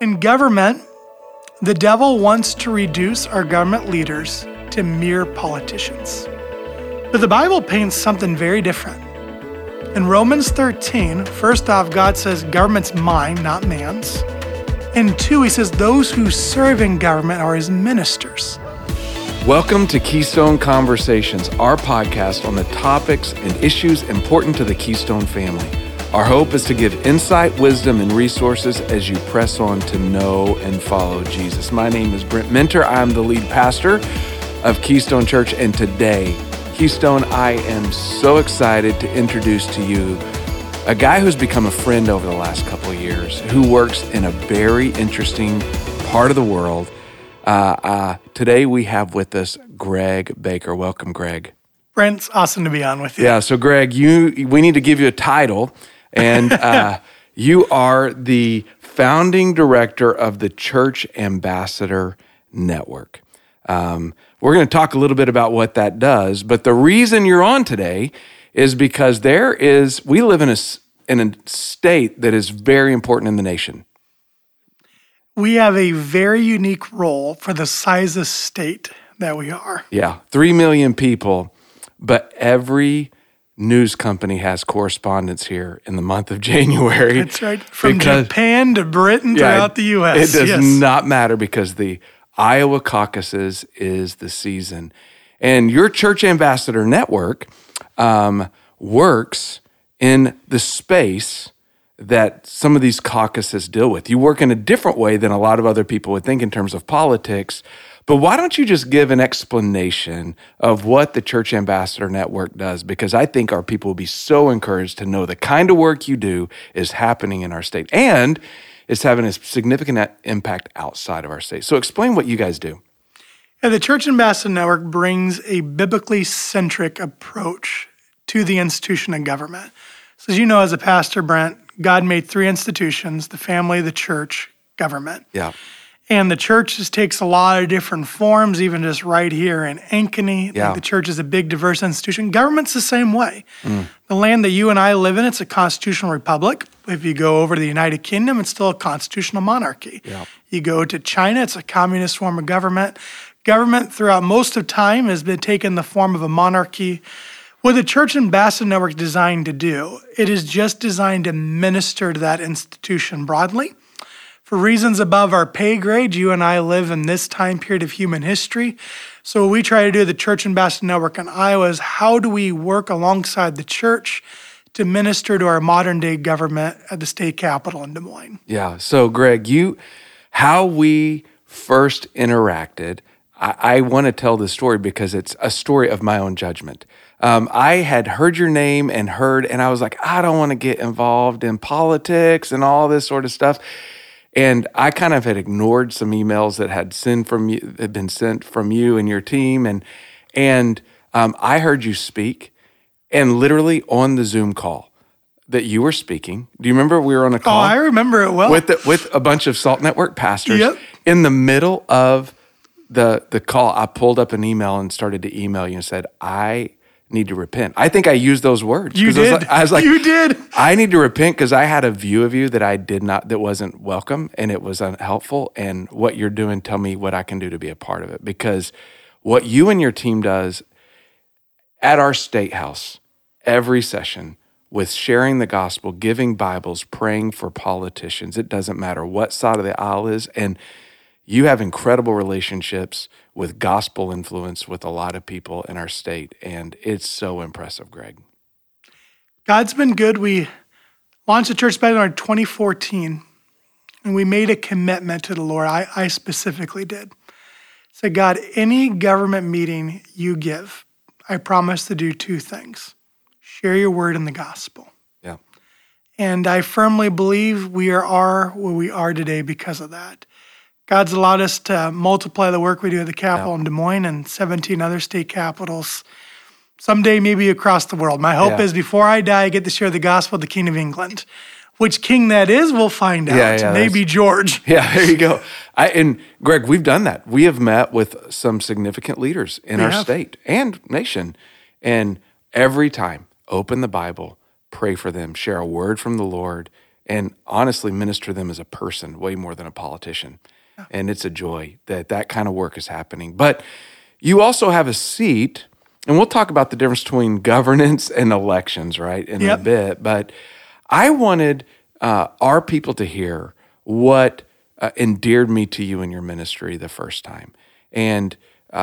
In government, the devil wants to reduce our government leaders to mere politicians. But the Bible paints something very different. In Romans 13, first off, God says government's mine, not man's. And 2, he says those who serve in government are his ministers. Welcome to Keystone Conversations, our podcast on the topics and issues important to the Keystone family. Our hope is to give insight, wisdom, and resources as you press on to know and follow Jesus. My name is Brent Minter. I'm the lead pastor of Keystone Church, and today, Keystone, I am so excited to introduce to you a guy who's become a friend over the last couple of years, who works in a very interesting part of the world. Today we have with us Greg Baker. Welcome, Greg. Brent, it's awesome to be on with you. Yeah, so Greg, we need to give you a title, and you are the founding director of the Church Ambassador Network. We're going to talk a little bit about what that does, but the reason you're on today is because we live in a state that is very important in the nation. We have a very unique role for the size of state that we are. Yeah, 3 million people, but every news company has correspondents here in the month of January. That's right, from Japan to Britain throughout the U.S. It does not matter because the Iowa caucuses is the season. And your Church Ambassador Network works in the space that some of these caucuses deal with. You work in a different way than a lot of other people would think in terms of politics, but why don't you just give an explanation of what the Church Ambassador Network does? Because I think our people will be so encouraged to know the kind of work you do is happening in our state and it's having a significant impact outside of our state. So explain what you guys do. Yeah, the Church Ambassador Network brings a biblically centric approach to the institution of government. So as you know, as a pastor, Brent, God made 3 institutions: the family, the church, government. Yeah. And the church just takes a lot of different forms, even just right here in Ankeny. Yeah. The church is a big, diverse institution. Government's the same way. The land that you and I live in, it's a constitutional republic. If you go over to the United Kingdom, it's still a constitutional monarchy. Yeah. You go to China, it's a communist form of government. Government throughout most of time has been taken the form of a monarchy. What the Church Ambassador Network is designed to do, it is just designed to minister to that institution broadly. For reasons above our pay grade, you and I live in this time period of human history. So what we try to do at the Church Ambassador Network in Iowa is how do we work alongside the church to minister to our modern day government at the state capitol in Des Moines. Yeah. So Greg, how we first interacted, I want to tell this story because it's a story of my own judgment. I had heard your name and I was like, I don't want to get involved in politics and all this sort of stuff. And I kind of had ignored some emails that had been sent from you and your team. And I heard you speak, and literally on the Zoom call that you were speaking. Do you remember we were on a call? Oh, I remember it well. With a bunch of Salt Network pastors. Yep. In the middle of the call, I pulled up an email and started to email you and said, I need to repent. I think I used those words. You did. I was like, you did. I need to repent because I had a view of you that wasn't welcome and it was unhelpful. And what you're doing, tell me what I can do to be a part of it. Because what you and your team does at our State House every session with sharing the gospel, giving Bibles, praying for politicians, it doesn't matter what side of the aisle is. And you have incredible relationships with gospel influence with a lot of people in our state, and it's so impressive, Greg. God's been good. We launched the church back in 2014, and we made a commitment to the Lord. I specifically did. Said, God, any government meeting you give, I promise to do 2 things. Share your word in the gospel. Yeah. And I firmly believe we are where we are today because of that. God's allowed us to multiply the work we do at the Capitol in Des Moines and 17 other state capitals, someday maybe across the world. My hope is before I die, I get to share the gospel with the King of England. Which king that is, we'll find out. Maybe George. Yeah, there you go. And Greg, we've done that. We have met with some significant leaders in our state and nation. And every time, open the Bible, pray for them, share a word from the Lord, and honestly minister them as a person way more than a politician. And it's a joy that kind of work is happening. But you also have a seat, and we'll talk about the difference between governance and elections, right, in a bit. But I wanted our people to hear what endeared me to you in your ministry the first time. And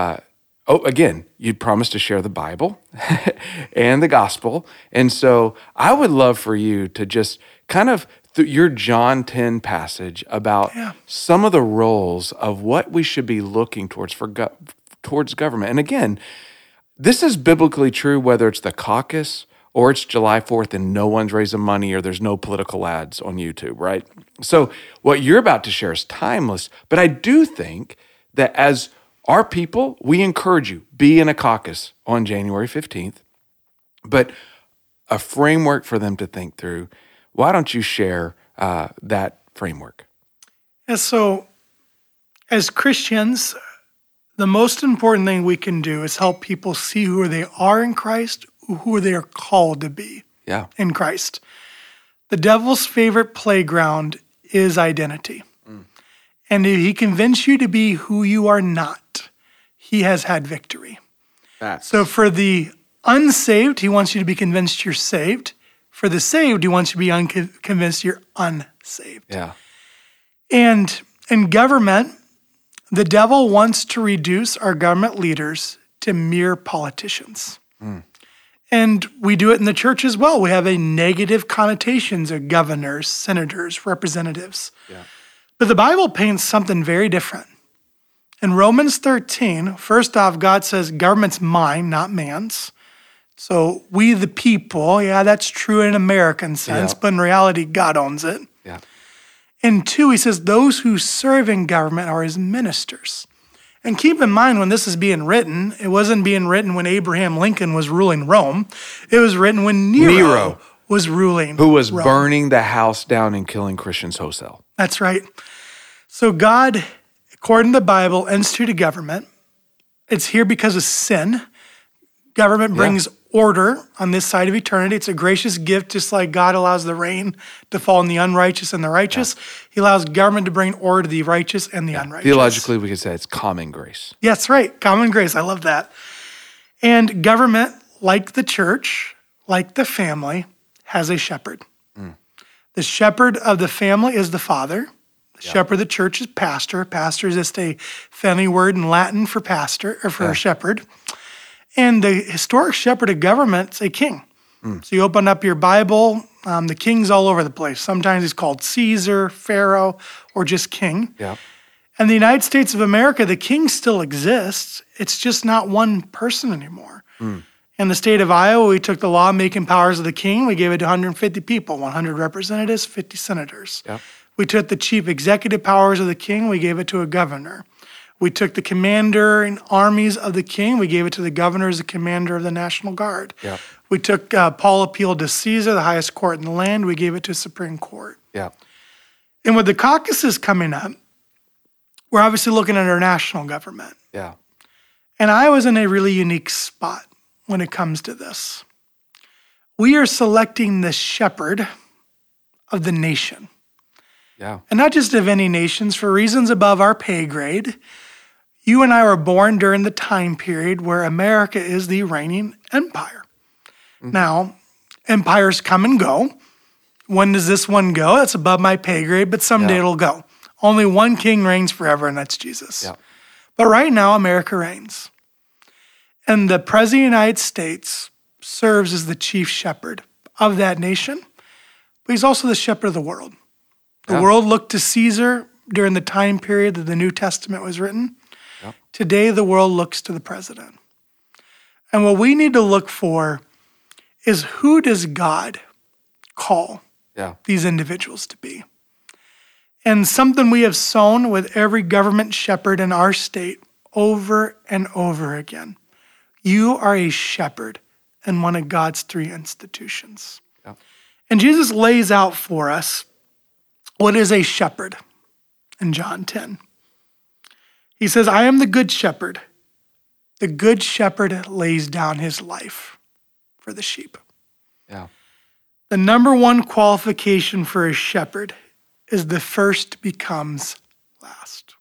again, you'd promised to share the Bible and the gospel. And so I would love for you to just kind of, through your John 10 passage about some of the roles of what we should be looking towards towards government. And again, this is biblically true whether it's the caucus or it's July 4th and no one's raising money or there's no political ads on YouTube, right? So what you're about to share is timeless, but I do think that as our people, we encourage you, be in a caucus on January 15th, but a framework for them to think through. Why don't you share that framework? And so as Christians, the most important thing we can do is help people see who they are in Christ, who they are called to be in Christ. The devil's favorite playground is identity. And if he convinces you to be who you are not, he has had victory. So for the unsaved, he wants you to be convinced you're saved. For the saved, he wants you to be convinced you're unsaved. Yeah. And in government, the devil wants to reduce our government leaders to mere politicians. And we do it in the church as well. We have a negative connotations of governors, senators, representatives. But the Bible paints something very different. In Romans 13, first off, God says government's mine, not man's. So we the people, that's true in an American sense, but in reality, God owns it. And two, he says those who serve in government are his ministers. And keep in mind when this is being written, it wasn't being written when Abraham Lincoln was ruling Rome. It was written when Nero was ruling Who was Rome. burning the house down and killing Christians wholesale. That's right. So God, according to the Bible, instituted government. It's here because of sin. Government brings order on this side of eternity. It's a gracious gift, just like God allows the rain to fall on the unrighteous and the righteous. He allows government to bring order to the righteous and the unrighteous. Theologically, we could say it's common grace. Yes, right. Common grace. I love that. And government, like the church, like the family, has a shepherd. The shepherd of the family is the father. The shepherd of the church is pastor. Pastor is just a family word in Latin for pastor or for a shepherd. And the historic shepherd of government is a king. So you open up your Bible, the king's all over the place. Sometimes he's called Caesar, Pharaoh, or just king. And the United States of America, the king still exists. It's just not one person anymore. In the state of Iowa, we took the lawmaking powers of the king. We gave it to 150 people, 100 representatives, 50 senators. We took the chief executive powers of the king. We gave it to a governor. We took the commander and armies of the king. We gave it to the governor as the commander of the National Guard. We took Paul appealed to Caesar, the highest court in the land. We gave it to Supreme Court. And with the caucuses coming up, we're obviously looking at our national government. And I was in a really unique spot when it comes to this. We are selecting the shepherd of the nation. And not just of any nations, for reasons above our pay grade. You and I were born during the time period where America is the reigning empire. Now, empires come and go. When does this one go? That's above my pay grade, but someday it'll go. Only one king reigns forever, and that's Jesus. But right now, America reigns. And the President of the United States serves as the chief shepherd of that nation, but he's also the shepherd of the world. The world looked to Caesar during the time period that the New Testament was written. Today, the world looks to the president. And what we need to look for is who does God call these individuals to be? And something we have sown with every government shepherd in our state over and over again. You are a shepherd in one of God's three institutions. And Jesus lays out for us what is a shepherd in John 10. He says, I am the good shepherd. The good shepherd lays down his life for the sheep. The number one qualification for a shepherd is the first becomes last.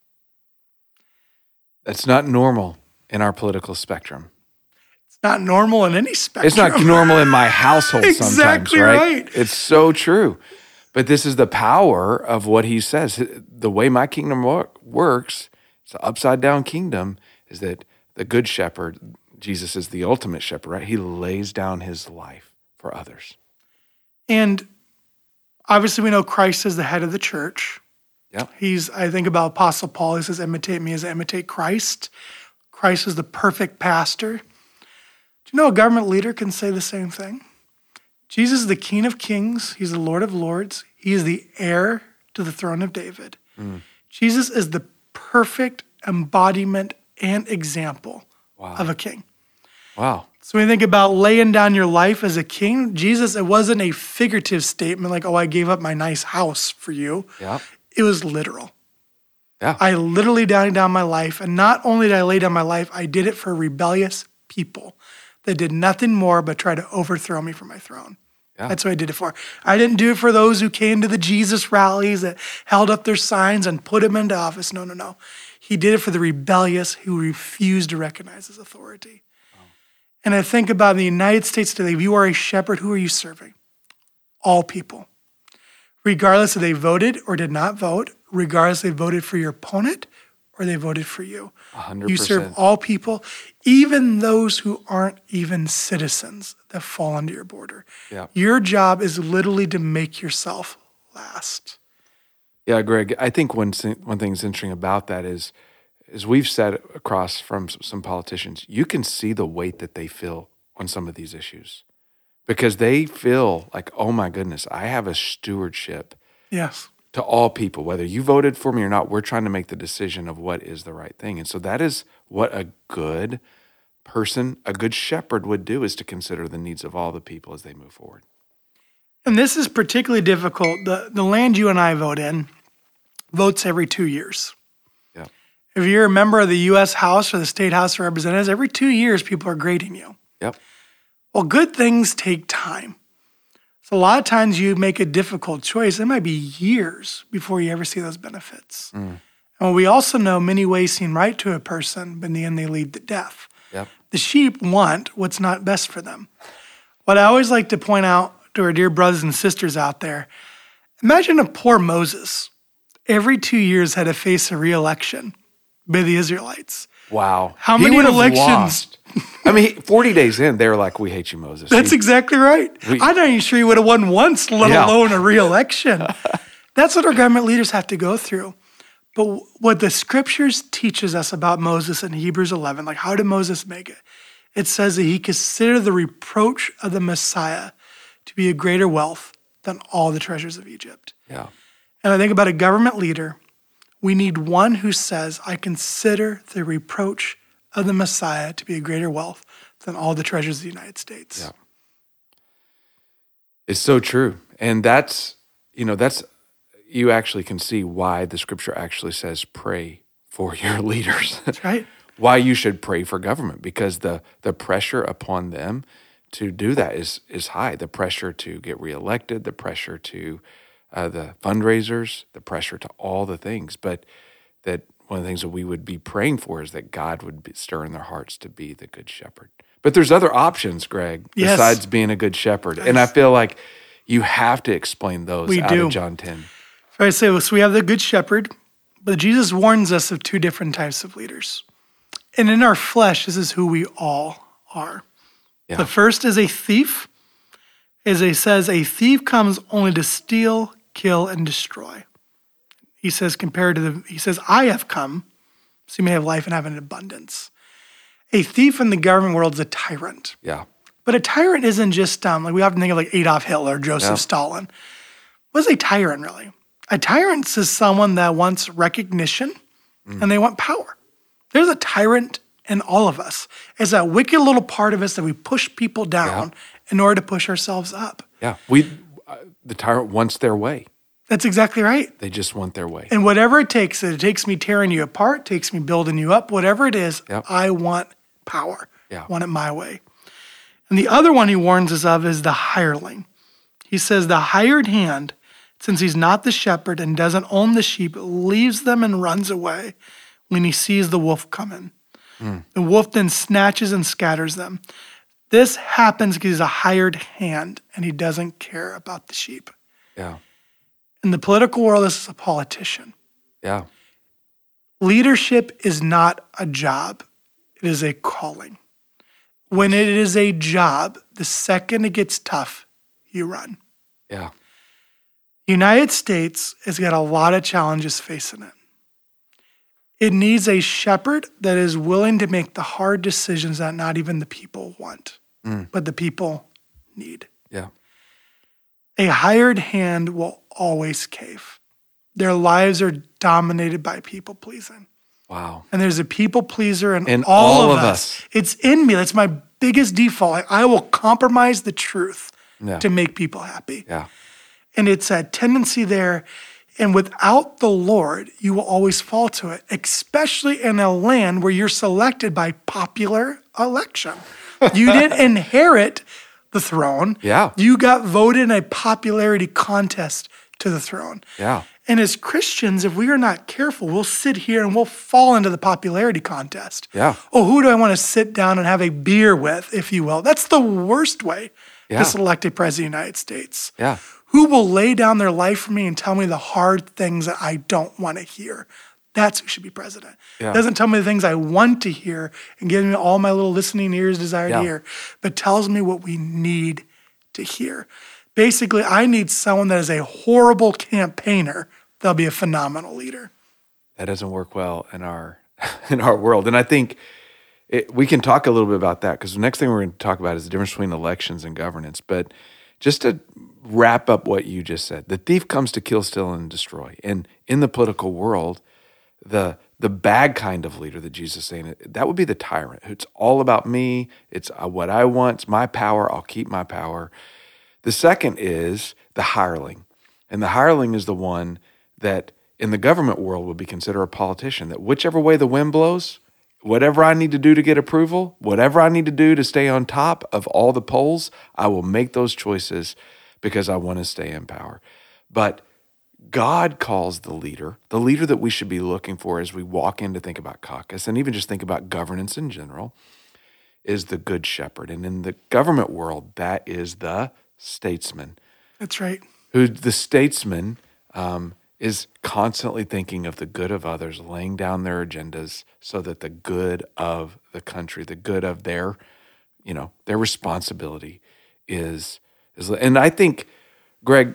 That's not normal in our political spectrum. It's not normal in any spectrum. It's not normal in my household sometimes, Exactly right? right. It's so true. But this is the power of what he says. The way my kingdom works, it's an upside down kingdom, is that the good shepherd, Jesus is the ultimate shepherd, right? He lays down his life for others. And obviously we know Christ is the head of the church. Yeah. I think about Apostle Paul, he says, imitate me as I imitate Christ. Christ is the perfect pastor. Do you know a government leader can say the same thing? Jesus is the King of Kings. He's the Lord of Lords. He is the heir to the throne of David. Jesus is the perfect embodiment and example of a king. Wow. So when you think about laying down your life as a king, Jesus, it wasn't a figurative statement like, oh, I gave up my nice house for you. Yeah. It was literal. Yeah. I literally laid down my life. And not only did I lay down my life, I did it for rebellious people that did nothing more but try to overthrow me from my throne. Yeah. That's what I did it for. I didn't do it for those who came to the Jesus rallies that held up their signs and put him into office. No. He did it for the rebellious who refused to recognize his authority. And I think about the United States today, if you are a shepherd, who are you serving? All people. Regardless if they voted or did not vote, regardless if they voted for your opponent or they voted for you. 100%. You serve all people, even those who aren't even citizens that fall under your border. Yeah. Your job is literally to make yourself last. Yeah, Greg, I think one thing that's interesting about that is we've said across from some politicians, you can see the weight that they feel on some of these issues because they feel like, oh my goodness, I have a stewardship Yes. to all people, whether you voted for me or not. We're trying to make the decision of what is the right thing. And so that is what a good person, a good shepherd would do, is to consider the needs of all the people as they move forward. And this is particularly difficult. The land you and I vote in votes every 2 years. Yeah. If you're a member of the U.S. House or the State House of Representatives, every 2 years people are grading you. Yep. Well, good things take time. So a lot of times you make a difficult choice. It might be years before you ever see those benefits. And we also know many ways seem right to a person, but in the end they lead to death. Yep. The sheep want what's not best for them. What I always like to point out to our dear brothers and sisters out there, imagine a poor Moses every 2 years had to face a re-election by the Israelites. Wow. How He many would have elections? lost. I mean, 40 days in, they were like, we hate you, Moses. That's exactly right. I'm not even sure he would have won once, let alone a re-election. That's what our government leaders have to go through. But what the scriptures teaches us about Moses in Hebrews 11, like how did Moses make it? It says that he considered the reproach of the Messiah to be a greater wealth than all the treasures of Egypt. Yeah. And I think about a government leader, we need one who says, I consider the reproach of the Messiah to be a greater wealth than all the treasures of the United States. Yeah. It's so true. And that's, you actually can see why the scripture actually says pray for your leaders. That's right. Why you should pray for government, because the pressure upon them to do that is high. The pressure to get reelected, the pressure to the fundraisers, the pressure to all the things. But that one of the things that we would be praying for is that God would stir in their hearts to be the good shepherd. But there's other options, Greg, besides being a good shepherd. And I feel like you have to explain those out of John 10. So I say, so we have the good shepherd, but Jesus warns us of two different types of leaders. And in our flesh, this is who we all are. Yeah. The first is a thief. As he says, a thief comes only to steal, kill, and destroy. He says, I have come so you may have life and have it in abundance. A thief in the government world is a tyrant. Yeah. But a tyrant isn't just, like we often think of like Adolf Hitler, Joseph Stalin. What is a tyrant really? A tyrant is someone that wants recognition and they want power. There's a tyrant in all of us. It's that wicked little part of us that we push people down in order to push ourselves up. Yeah. The tyrant wants their way. That's exactly right. They just want their way. And whatever it takes me tearing you apart, takes me building you up, whatever it is, I want power. Yeah. I want it my way. And the other one he warns us of is the hireling. He says the hired hand, since he's not the shepherd and doesn't own the sheep, leaves them and runs away when he sees the wolf coming. The wolf then snatches and scatters them. This happens because he's a hired hand and he doesn't care about the sheep. Yeah. In the political world, this is a politician. Yeah. Leadership is not a job. It is a calling. When it is a job, the second it gets tough, you run. Yeah. The United States has got a lot of challenges facing it. It needs a shepherd that is willing to make the hard decisions that not even the people want, but the people need. Yeah. A hired hand will always cave. Their lives are dominated by people pleasing. Wow. And there's a people pleaser in all of us. It's in me. That's my biggest default. I will compromise the truth Yeah. to make people happy. Yeah. And it's a tendency there. And without the Lord, you will always fall to it, especially in a land where you're selected by popular election. You didn't inherit the throne. Yeah. You got voted in a popularity contest to the throne. Yeah. And as Christians, if we are not careful, we'll sit here and we'll fall into the popularity contest. Yeah. Oh, who do I want to sit down and have a beer with, if you will? That's the worst way to select a president of the United States. Yeah. Who will lay down their life for me and tell me the hard things that I don't want to hear? That's who should be president. Yeah. Doesn't tell me the things I want to hear and give me all my little listening ears desire to hear, but tells me what we need to hear. Basically, I need someone that is a horrible campaigner. They'll be a phenomenal leader. That doesn't work well in our in our world. And I think we can talk a little bit about that because the next thing we're going to talk about is the difference between elections and governance. But just to wrap up what you just said, the thief comes to kill, steal, and destroy. And in the political world, the bad kind of leader that Jesus is saying, that would be the tyrant. It's all about me. It's what I want. It's my power. I'll keep my power. The second is the hireling. And the hireling is the one that in the government world would be considered a politician, that whichever way the wind blows, whatever I need to do to get approval, whatever I need to do to stay on top of all the polls, I will make those choices because I want to stay in power. But God calls the leader that we should be looking for as we walk in to think about caucus and even just think about governance in general, is the good shepherd. And in the government world, that is the statesman. That's right. Who the statesman is constantly thinking of the good of others, laying down their agendas so that the good of the country, the good of their responsibility is. And I think, Greg,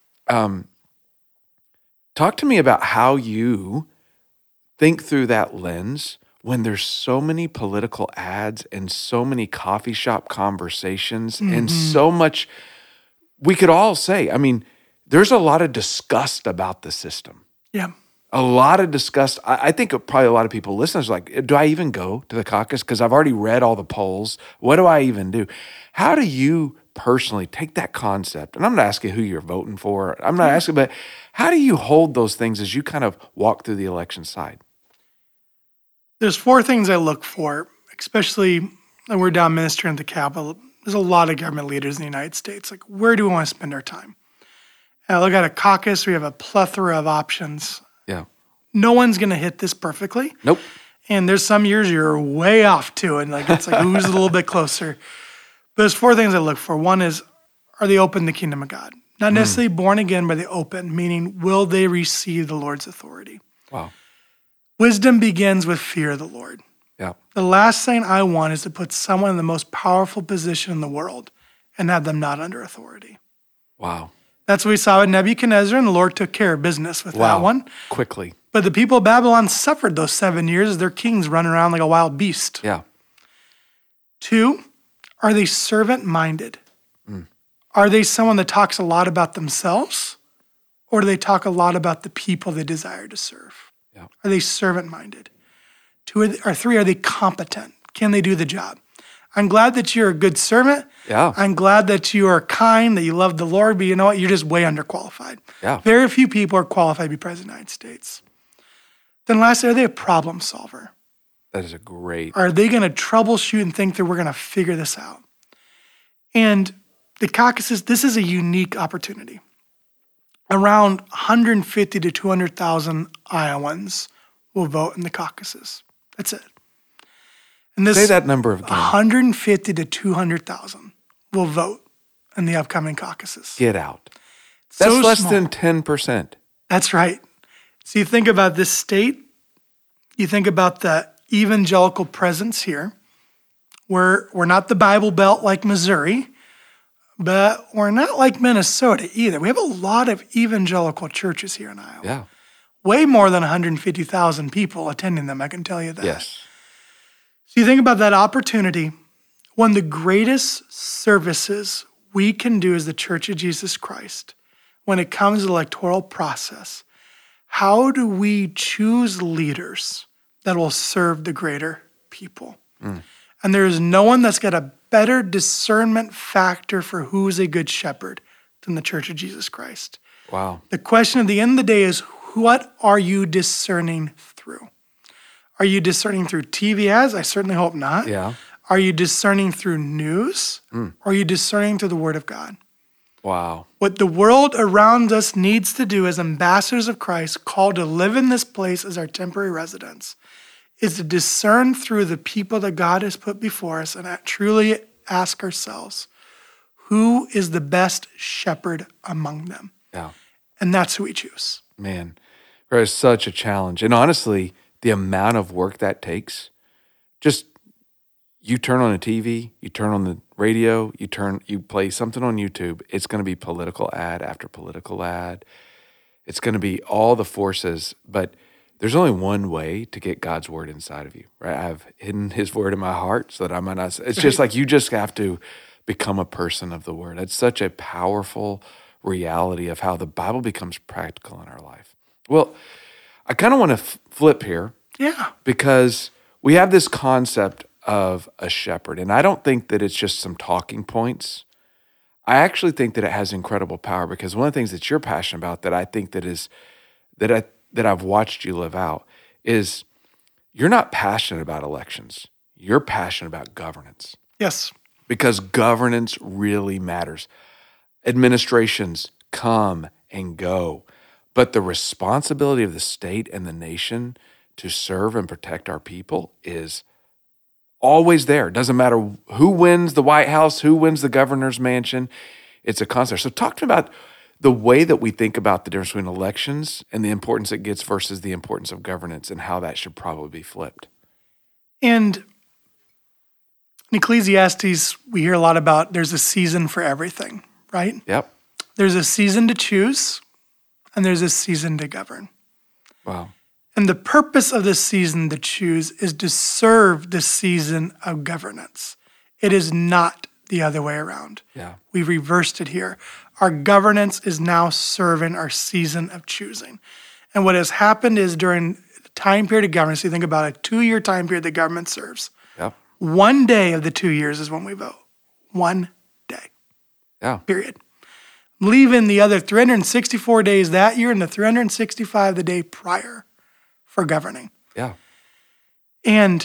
talk to me about how you think through that lens when there's so many political ads and so many coffee shop conversations and so much, we could all say, I mean, there's a lot of disgust about the system. Yeah. A lot of disgust. I think probably a lot of people listeners are like, do I even go to the caucus? Because I've already read all the polls. What do I even do? How do you personally take that concept? And I'm not asking who you're voting for. I'm not asking, but how do you hold those things as you kind of walk through the election side? There's 4 things I look for, especially when we're down ministering at the Capitol. There's a lot of government leaders in the United States. Like, where do we want to spend our time? And I look at a caucus, we have a plethora of options. Yeah. No one's going to hit this perfectly. Nope. And there's some years you're way off too. And it's like who's a little bit closer. But there's 4 things I look for. One is, are they open to the kingdom of God? Not necessarily born again, but they open, meaning will they receive the Lord's authority? Wow. Wisdom begins with fear of the Lord. Yeah. The last thing I want is to put someone in the most powerful position in the world and have them not under authority. Wow. That's what we saw with Nebuchadnezzar, and the Lord took care of business with that one. Quickly. But the people of Babylon suffered those 7 years as their kings running around like a wild beast. Yeah. 2, are they servant-minded? Are they someone that talks a lot about themselves, or do they talk a lot about the people they desire to serve? Yeah. Are they servant-minded? 2 or 3, are they competent? Can they do the job? I'm glad that you're a good servant. Yeah. I'm glad that you are kind, that you love the Lord, but you know what? You're just way underqualified. Yeah. Very few people are qualified to be president of the United States. Then lastly, are they a problem solver? That is a great. Are they going to troubleshoot and think that we're going to figure this out? And The caucuses, this is a unique opportunity. Around 150 to 200,000 Iowans will vote in the caucuses. That's it. And this Say that number again. 150 to 200,000 will vote in the upcoming caucuses. Get out. That's So less small. than 10%. That's right. So you think about this state, you think about the evangelical presence here. We're not the Bible Belt like Missouri, but we're not like Minnesota either. We have a lot of evangelical churches here in Iowa. Yeah. Way more than 150,000 people attending them, I can tell you that. Yes. So you think about that opportunity. One of the greatest services we can do as the Church of Jesus Christ when it comes to the electoral process, how do we choose leaders that will serve the greater people? And there is no one that's got a better discernment factor for who is a good shepherd than the Church of Jesus Christ. Wow. The question at the end of the day is, what are you discerning through? Are you discerning through TV ads? I certainly hope not. Yeah. Are you discerning through news? Or are you discerning through the Word of God? Wow. What the world around us needs to do as ambassadors of Christ, called to live in this place as our temporary residence, is to discern through the people that God has put before us and truly ask ourselves, who is the best shepherd among them? Yeah. And that's who we choose. Man, that is such a challenge. And honestly, the amount of work that takes, just you turn on a TV, you turn on the radio, you play something on YouTube, it's going to be political ad after political ad. It's going to be all the forces, but there's only one way to get God's word inside of you, right? I've hidden his word in my heart so that I might not. It's just like you just have to become a person of the word. It's such a powerful reality of how the Bible becomes practical in our life. Well, I kind of want to flip here. Yeah. Because we have this concept of a shepherd, and I don't think that it's just some talking points. I actually think that it has incredible power, because one of the things that you're passionate about that I think that I've watched you live out is you're not passionate about elections. You're passionate about governance, Yes. because governance really matters. Administrations come and go, but the responsibility of the state and the nation to serve and protect our people is always there. It doesn't matter who wins the White House, who wins the governor's mansion. It's a constant. So talk to me about the way that we think about the difference between elections and the importance it gets versus the importance of governance, and how that should probably be flipped. And in Ecclesiastes, we hear a lot about there's a season for everything, right? Yep. There's a season to choose, and there's a season to govern. Wow. And the purpose of this season to choose is to serve the season of governance. It is not the other way around. Yeah. We reversed it here. Our governance is now serving our season of choosing. And what has happened is during the time period of governance, you think about a 2-year time period the government serves. Yep. 1 day of the 2 years is when we vote. 1 day. Yeah. Period. Leaving the other 364 days that year and the 365 the day prior for governing. Yeah. And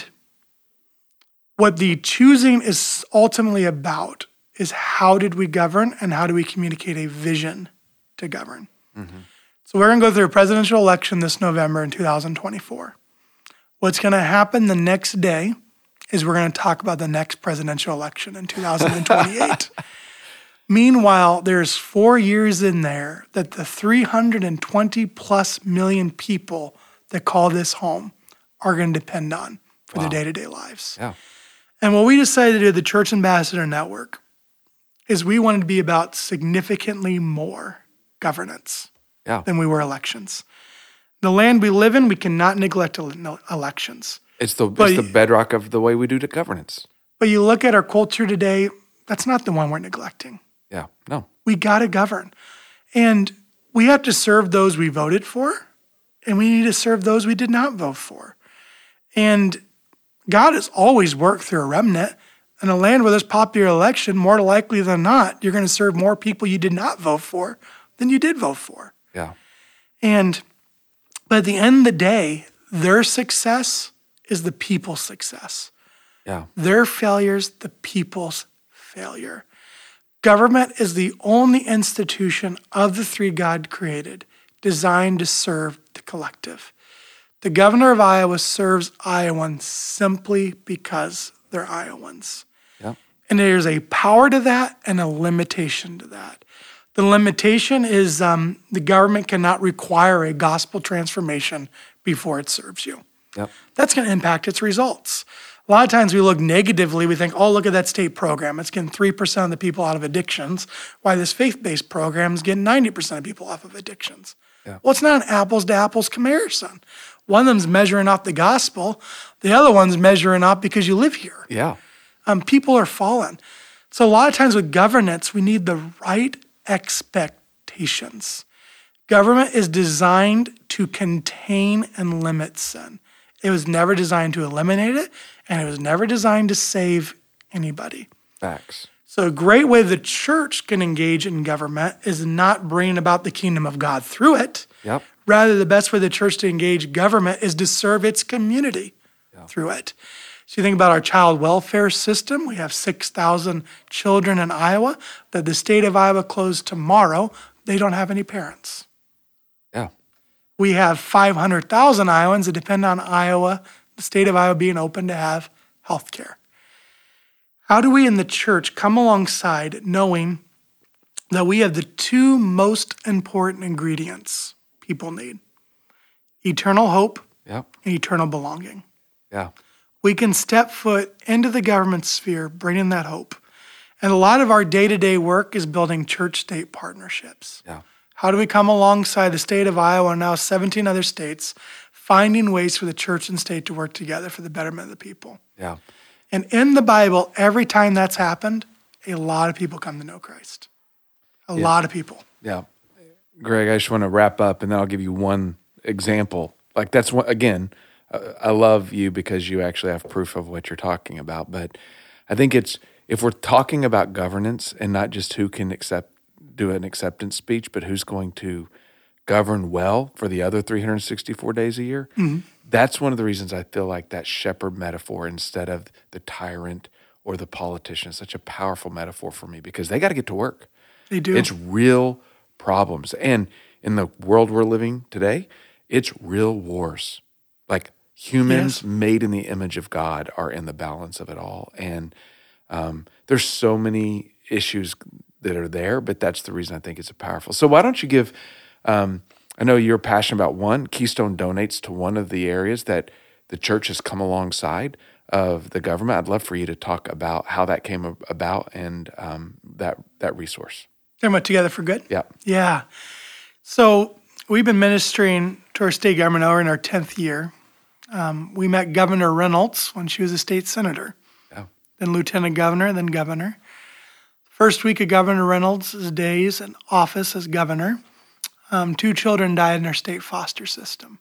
what the choosing is ultimately about is how did we govern and how do we communicate a vision to govern. So we're going to go through a presidential election this November in 2024. What's going to happen the next day is we're going to talk about the next presidential election in 2028. Meanwhile, there's 4 years in there that the 320 plus million people that call this home are going to depend on for their day-to-day lives. Yeah. And what we decided to do at the Church Ambassador Network is we wanted to be about significantly more governance than we were elections. The land we live in, we cannot neglect elections. It's the bedrock of the way we do the governance. But you look at our culture today, that's not the one we're neglecting. Yeah. No. We got to govern. And we have to serve those we voted for, and we need to serve those we did not vote for. And God has always worked through a remnant. In a land where there's popular election, more likely than not, you're going to serve more people you did not vote for than you did vote for. Yeah. But at the end of the day, their success is the people's success. Yeah. Their failures, the people's failure. Government is the only institution of the three God created designed to serve the collective. The governor of Iowa serves Iowans simply because they're Iowans. Yep. And there's a power to that and a limitation to that. The limitation is the government cannot require a gospel transformation before it serves you. Yep. That's going to impact its results. A lot of times we look negatively. We think, oh, look at that state program. It's getting 3% of the people out of addictions, while this faith-based program is getting 90% of people off of addictions. Yeah. Well, it's not an apples-to-apples comparison. One of them's measuring off the gospel. The other one's measuring off because you live here. Yeah. People are fallen. So a lot of times with governance, we need the right expectations. Government is designed to contain and limit sin. It was never designed to eliminate it, and it was never designed to save anybody. Facts. So a great way the church can engage in government is not bringing about the kingdom of God through it. Yep. Rather, the best way the church to engage government is to serve its community through it. So you think about our child welfare system. We have 6,000 children in Iowa that the state of Iowa closed tomorrow. They don't have any parents. Yeah. We have 500,000 Iowans that depend on Iowa, the state of Iowa being open to have health care. How do we in the church come alongside knowing that we have the two most important ingredients people need? Eternal hope Yep. and eternal belonging. Yeah. We can step foot into the government sphere, bringing that hope. And a lot of our day-to-day work is building church-state partnerships. Yeah. How do we come alongside the state of Iowa and now 17 other states, finding ways for the church and state to work together for the betterment of the people? Yeah. And in the Bible, every time that's happened, a lot of people come to know Christ. A lot of people. Yeah. Greg, I just want to wrap up, and then I'll give you one example. Like that's one, again, I love you because you actually have proof of what you're talking about. But I think it's, if we're talking about governance and not just who can do an acceptance speech, but who's going to govern well for the other 364 days a year, that's one of the reasons I feel like that shepherd metaphor instead of the tyrant or the politician is such a powerful metaphor for me, because they got to get to work. They do. It's real problems. And in the world we're living today, it's real wars. Like humans made in the image of God are in the balance of it all. And there's so many issues that are there, but that's the reason I think it's powerful. So why don't you give, I know you're passionate about one, Keystone donates to one of the areas that the church has come alongside of the government. I'd love for you to talk about how that came about and that resource. Talking about Together for Good? Yeah. Yeah. So we've been ministering to our state government now in our 10th year. We met Governor Reynolds when she was a state senator, then lieutenant governor, then governor. First week of Governor Reynolds' days in office as governor, 2 children died in our state foster system.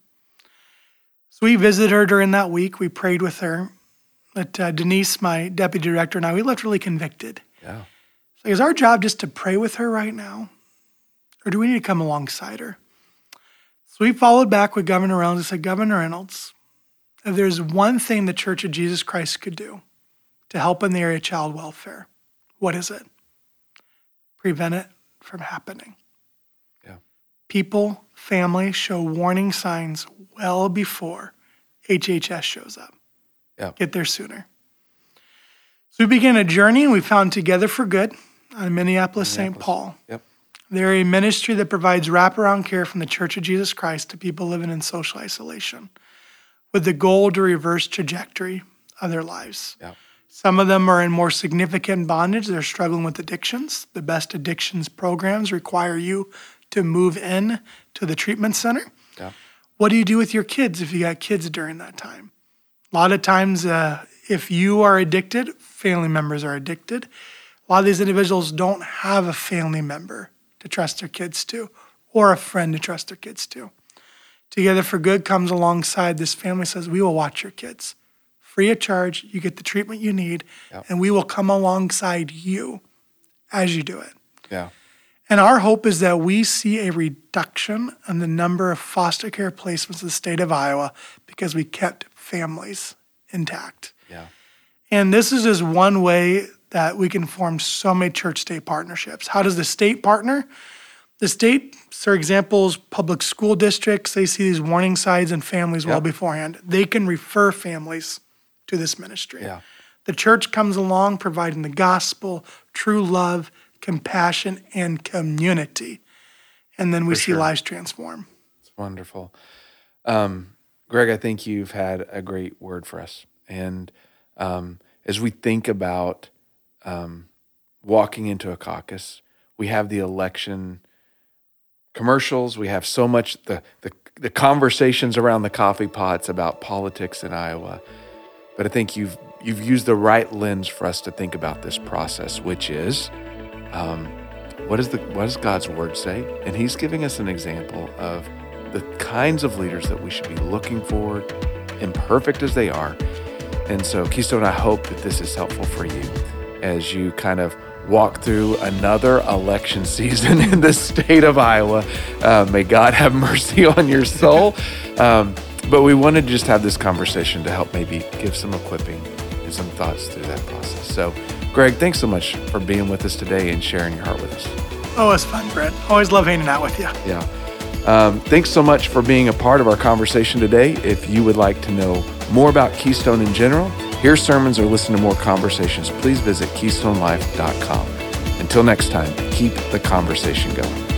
So we visited her during that week. We prayed with her. But Denise, my deputy director, and I, we left really convicted. Yeah. So is our job just to pray with her right now? Or do we need to come alongside her? So we followed back with Governor Reynolds and said, Governor Reynolds, if there's one thing the Church of Jesus Christ could do to help in the area of child welfare, what is it? Prevent it from happening. Yeah. People, families show warning signs well before HHS shows up. Yeah. Get there sooner. So we began a journey, and we found Together for Good on Minneapolis, St. Paul. Yep. They're a ministry that provides wraparound care from the Church of Jesus Christ to people living in social isolation with the goal to reverse trajectory of their lives. Yeah. Some of them are in more significant bondage. They're struggling with addictions. The best addictions programs require you to move in to the treatment center. Yeah. What do you do with your kids if you got kids during that time? A lot of times, if you are addicted, family members are addicted. A lot of these individuals don't have a family member to trust their kids to or a friend to trust their kids to. Together for Good comes alongside this family, says, we will watch your kids. Free of charge, you get the treatment you need, and we will come alongside you as you do it. Yeah. And our hope is that we see a reduction in the number of foster care placements in the state of Iowa because we kept families intact. Yeah. And this is just one way that we can form so many church-state partnerships. How does the state partner? The state, for example, public school districts, they see these warning signs in families well beforehand. They can refer families to this ministry. Yeah. The church comes along providing the gospel, true love, compassion, and community. And then we see lives transform. It's wonderful. Greg, I think you've had a great word for us. And as we think about walking into a caucus, we have the election commercials. We have so much, the conversations around the coffee pots about politics in Iowa. But I think you've used the right lens for us to think about this process, which is, what does God's word say? And he's giving us an example of the kinds of leaders that we should be looking for, imperfect as they are. And so, Keystone, I hope that this is helpful for you as you kind of walk through another election season in the state of Iowa. May God have mercy on your soul. But we want to just have this conversation to help maybe give some equipping and some thoughts through that process. So, Greg, thanks so much for being with us today and sharing your heart with us. Oh, it's fun, Brett. Always love hanging out with you. Yeah. Thanks so much for being a part of our conversation today. If you would like to know more about Keystone in general, hear sermons, or listen to more conversations, please visit keystonelife.com. Until next time, keep the conversation going.